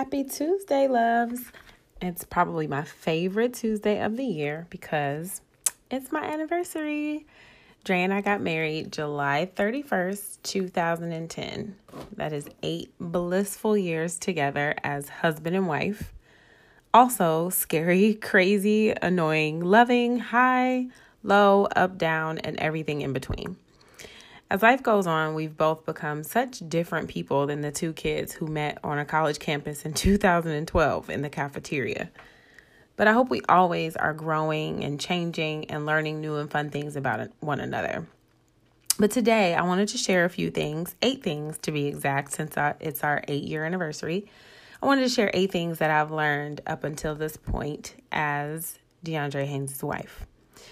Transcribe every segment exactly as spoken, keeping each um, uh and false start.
Happy Tuesday, loves. It's probably my favorite Tuesday of the year because it's my anniversary. Dre and I got married July thirty-first, two thousand ten. That is eight blissful years together as husband and wife. Also, scary, crazy, annoying, loving, high, low, up, down, and everything in between. As life goes on, we've both become such different people than the two kids who met on a college campus in two thousand twelve in the cafeteria. But I hope we always are growing and changing and learning new and fun things about one another. But today, I wanted to share a few things, eight things to be exact, since it's our eight-year anniversary. I wanted to share eight things that I've learned up until this point as DeAndre Haynes' wife.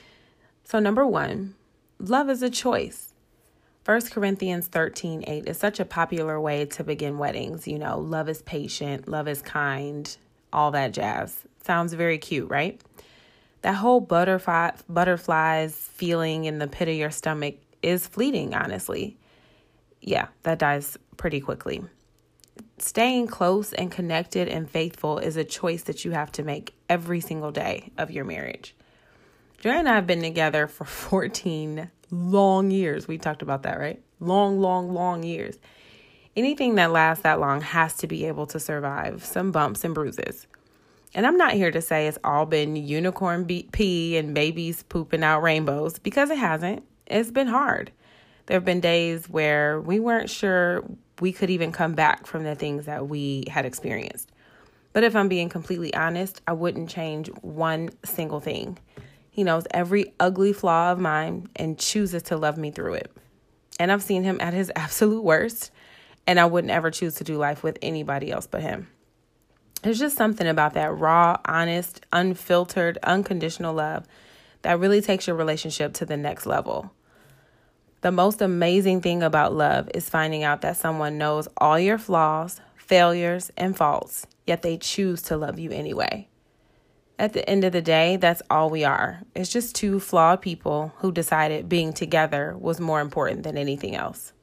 So number one, love is a choice. First Corinthians thirteen eight is such a popular way to begin weddings. You know, love is patient, love is kind, all that jazz. Sounds very cute, right? That whole butterfly, butterflies feeling in the pit of your stomach is fleeting, honestly. Yeah, that dies pretty quickly. Staying close and connected and faithful is a choice that you have to make every single day of your marriage. Dre and I have been together for fourteen long years. We talked about that, right? Long, long, long years. Anything that lasts that long has to be able to survive some bumps and bruises. And I'm not here to say it's all been unicorn be- pee and babies pooping out rainbows, because it hasn't. It's been hard. There have been days where we weren't sure we could even come back from the things that we had experienced. But if I'm being completely honest, I wouldn't change one single thing. He knows every ugly flaw of mine and chooses to love me through it. And I've seen him at his absolute worst, and I wouldn't ever choose to do life with anybody else but him. There's just something about that raw, honest, unfiltered, unconditional love that really takes your relationship to the next level. The most amazing thing about love is finding out that someone knows all your flaws, failures, and faults, yet they choose to love you anyway. At the end of the day, that's all we are. It's just two flawed people who decided being together was more important than anything else.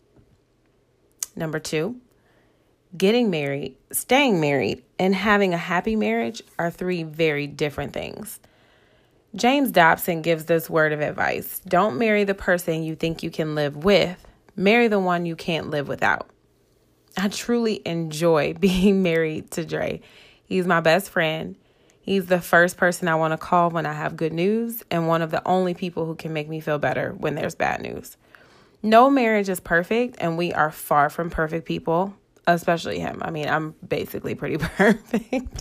Number two, getting married, staying married, and having a happy marriage are three very different things. James Dobson gives this word of advice. Don't marry the person you think you can live with. Marry the one you can't live without. I truly enjoy being married to Dre. He's my best friend. He's the first person I want to call when I have good news, and one of the only people who can make me feel better when there's bad news. No marriage is perfect, and we are far from perfect people, especially him. I mean, I'm basically pretty perfect.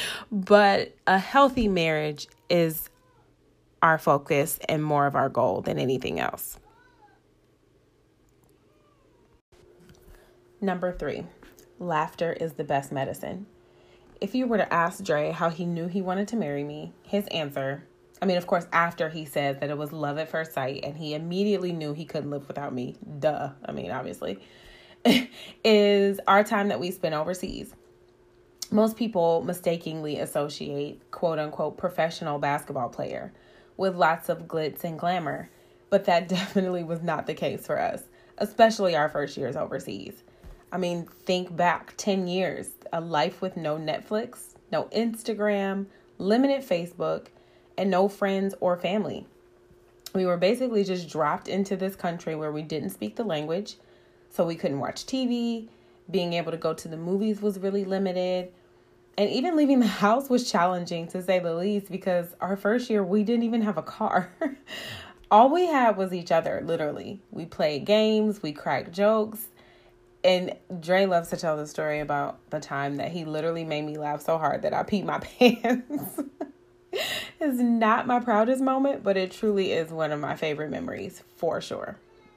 But a healthy marriage is our focus and more of our goal than anything else. Number three, laughter is the best medicine. If you were to ask Dre how he knew he wanted to marry me, his answer, I mean, of course, after he said that it was love at first sight and he immediately knew he couldn't live without me, duh, I mean, obviously, is our time that we spent overseas. Most people mistakenly associate quote unquote professional basketball player with lots of glitz and glamour, but that definitely was not the case for us, especially our first years overseas. I mean, think back ten years, a life with no Netflix, no Instagram, limited Facebook, and no friends or family. We were basically just dropped into this country where we didn't speak the language, so we couldn't watch T V. Being able to go to the movies was really limited. And even leaving the house was challenging, to say the least, because our first year, we didn't even have a car. All we had was each other, literally. We played games, we cracked jokes. And Dre loves to tell the story about the time that he literally made me laugh so hard that I peed my pants. It's not my proudest moment, but it truly is one of my favorite memories, for sure.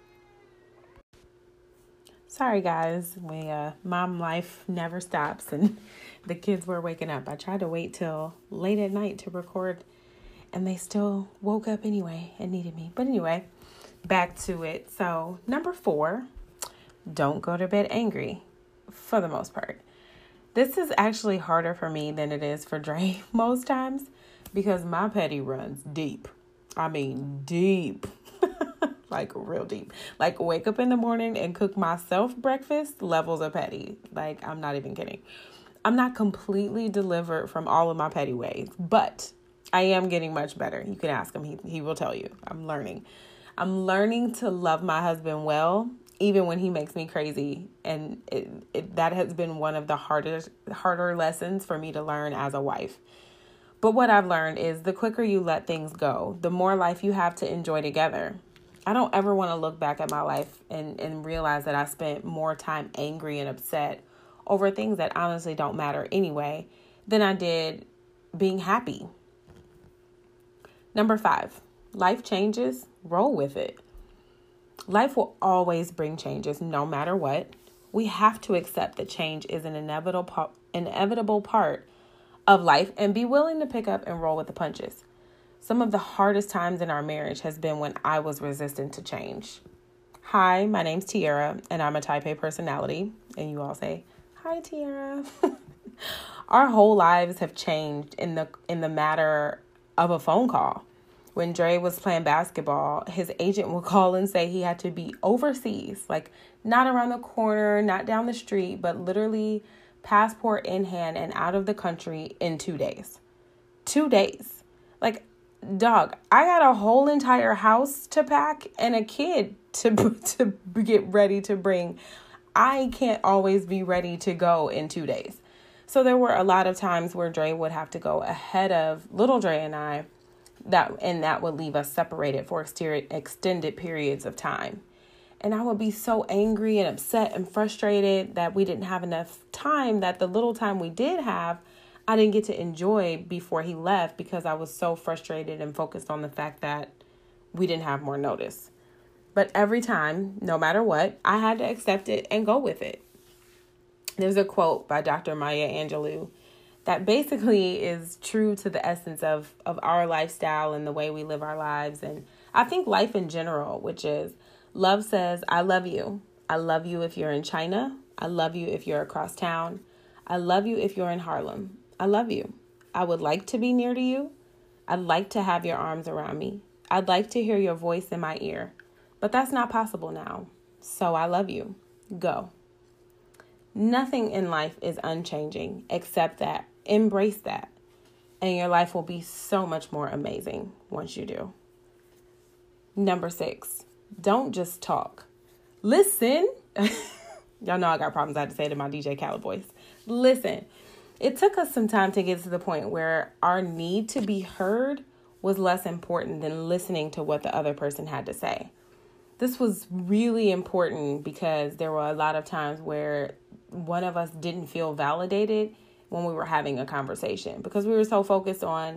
Sorry, guys. We, uh, mom life never stops, and the kids were waking up. I tried to wait till late at night to record, and they still woke up anyway and needed me. But anyway, back to it. So, number four. Don't go to bed angry, for the most part. This is actually harder for me than it is for Dre most times, because my petty runs deep. I mean, deep. Like, real deep. Like, wake up in the morning and cook myself breakfast levels of petty. Like, I'm not even kidding. I'm not completely delivered from all of my petty ways, but I am getting much better. You can ask him. He, he will tell you. I'm learning. I'm learning to love my husband well, even when he makes me crazy. And it, it, that has been one of the hardest, harder lessons for me to learn as a wife. But what I've learned is the quicker you let things go, the more life you have to enjoy together. I don't ever want to look back at my life and, and realize that I spent more time angry and upset over things that honestly don't matter anyway than I did being happy. Number five, life changes, roll with it. Life will always bring changes no matter what. We have to accept that change is an inevitable, inevitable part of life and be willing to pick up and roll with the punches. Some of the hardest times in our marriage has been when I was resistant to change. Hi, my name's Tiara, and I'm a type A personality. And you all say, hi, Tiara. Our whole lives have changed in the in the matter of a phone call. When Dre was playing basketball, his agent would call and say he had to be overseas, like not around the corner, not down the street, but literally passport in hand and out of the country in two days. Two days. Like, dog, I got a whole entire house to pack and a kid to to get ready to bring. I can't always be ready to go in two days. So there were a lot of times where Dre would have to go ahead of little Dre and I, that and that would leave us separated for extended periods of time. And I would be so angry and upset and frustrated that we didn't have enough time, that the little time we did have, I didn't get to enjoy before he left because I was so frustrated and focused on the fact that we didn't have more notice. But every time, no matter what, I had to accept it and go with it. There's a quote by Doctor Maya Angelou that basically is true to the essence of, of our lifestyle and the way we live our lives. And I think life in general, which is, love says, I love you. I love you if you're in China. I love you if you're across town. I love you if you're in Harlem. I love you. I would like to be near to you. I'd like to have your arms around me. I'd like to hear your voice in my ear. But that's not possible now. So I love you. Go. Nothing in life is unchanging except that. Embrace that. And your life will be so much more amazing once you do. Number six, don't just talk. Listen. Y'all know I got problems I had to say to my D J Khaled voice. Listen. It took us some time to get to the point where our need to be heard was less important than listening to what the other person had to say. This was really important because there were a lot of times where one of us didn't feel validated when we were having a conversation because we were so focused on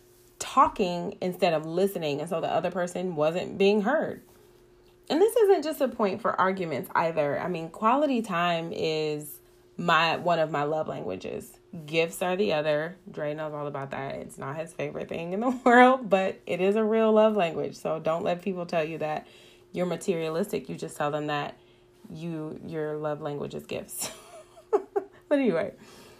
talking instead of listening. And so the other person wasn't being heard. And this isn't just a point for arguments either. I mean, quality time is my one of my love languages. Gifts are the other. Dre knows all about that. It's not his favorite thing in the world, but it is a real love language. So don't let people tell you that you're materialistic. You just tell them that you your love language is gifts. But anyway,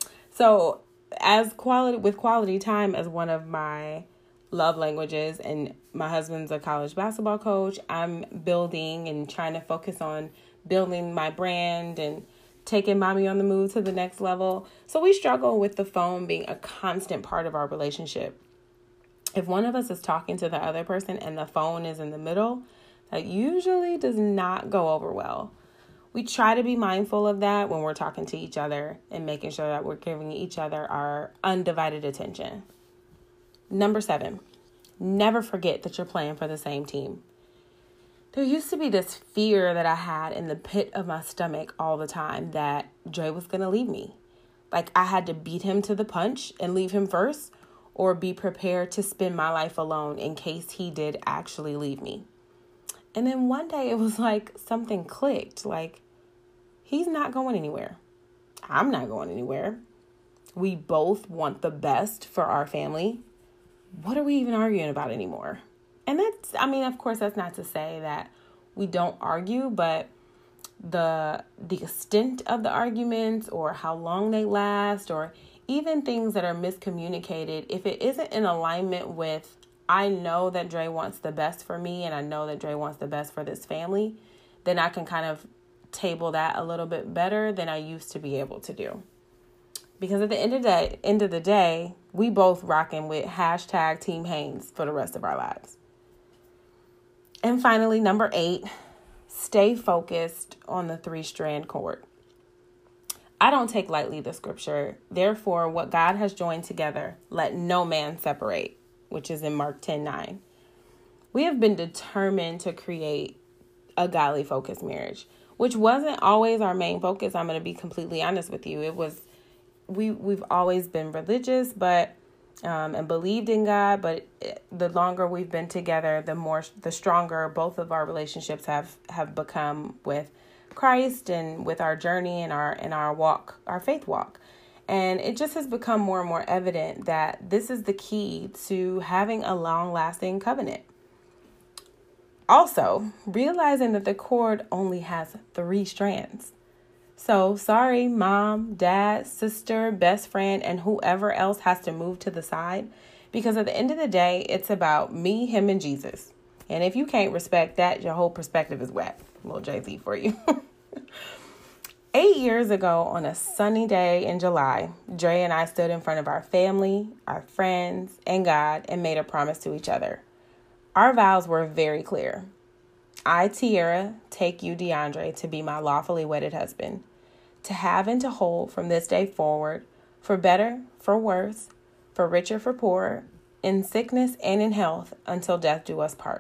so as quality with quality time as one of my love languages, and my husband's a college basketball coach, I'm building and trying to focus on building my brand and taking Mommy on the Move to the next level. So we struggle with the phone being a constant part of our relationship. If one of us is talking to the other person and the phone is in the middle, that usually does not go over well. We try to be mindful of that when we're talking to each other and making sure that we're giving each other our undivided attention. Number seven, never forget that you're playing for the same team. There used to be this fear that I had in the pit of my stomach all the time that Dre was going to leave me. Like I had to beat him to the punch and leave him first, or be prepared to spend my life alone in case he did actually leave me. And then one day it was like something clicked. Like, he's not going anywhere. I'm not going anywhere. We both want the best for our family. What are we even arguing about anymore? And that's, I mean, of course, that's not to say that we don't argue, but the the extent of the arguments or how long they last or even things that are miscommunicated, if it isn't in alignment with, I know that Dre wants the best for me and I know that Dre wants the best for this family, then I can kind of table that a little bit better than I used to be able to do. Because at the end of the day, end of the day, we both rocking with hashtag Team Haynes for the rest of our lives. And finally, number eight, stay focused on the three-strand cord. I don't take lightly the scripture. Therefore, what God has joined together, let no man separate, which is in Mark ten nine. We have been determined to create a godly focused marriage, which wasn't always our main focus. I'm going to be completely honest with you. It was, we, we've always been religious, but, um, and believed in God, but it, the longer we've been together, the more, the stronger both of our relationships have, have become with Christ and with our journey and our, and our walk, our faith walk. And it just has become more and more evident that this is the key to having a long lasting covenant. Also, realizing that the cord only has three strands. So sorry, mom, dad, sister, best friend, and whoever else has to move to the side. Because at the end of the day, it's about me, him, and Jesus. And if you can't respect that, your whole perspective is whack. Little Jay-Z for you. Eight years ago, on a sunny day in July, Dre and I stood in front of our family, our friends, and God and made a promise to each other. Our vows were very clear. I, Tiara, take you, DeAndre, to be my lawfully wedded husband, to have and to hold from this day forward, for better, for worse, for richer, for poorer, in sickness and in health, until death do us part.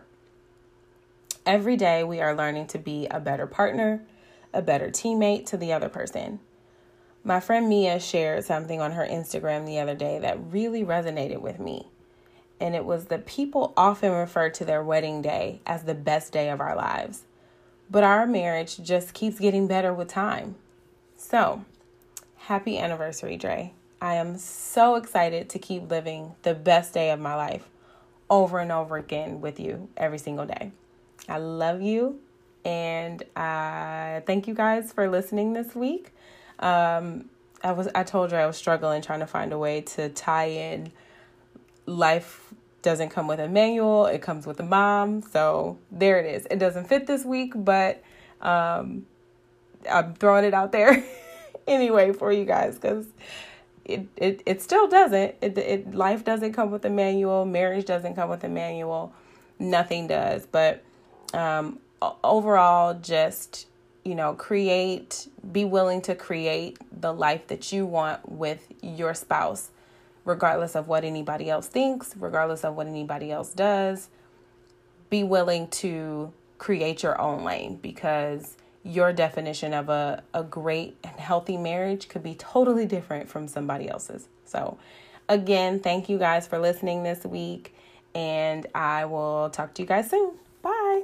Every day we are learning to be a better partner, a better teammate to the other person. My friend Mia shared something on her Instagram the other day that really resonated with me. And it was that people often refer to their wedding day as the best day of our lives. But our marriage just keeps getting better with time. So, happy anniversary, Dre. I am so excited to keep living the best day of my life over and over again with you every single day. I love you. And uh, thank you guys for listening this week. Um, I was I told you I was struggling trying to find a way to tie in life doesn't come with a manual. It comes with a mom. So there it is. It doesn't fit this week, but um, I'm throwing it out there anyway for you guys because it, it, it still doesn't. It, it life doesn't come with a manual. Marriage doesn't come with a manual. Nothing does. But um, overall, just, you know, create, be willing to create the life that you want with your spouse, regardless of what anybody else thinks, regardless of what anybody else does. Be willing to create your own lane because your definition of a, a great and healthy marriage could be totally different from somebody else's. So again, thank you guys for listening this week, and I will talk to you guys soon. Bye.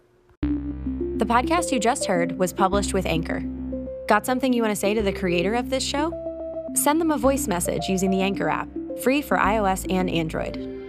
The podcast you just heard was published with Anchor. Got something you want to say to the creator of this show? Send them a voice message using the Anchor app, free for iOS and Android.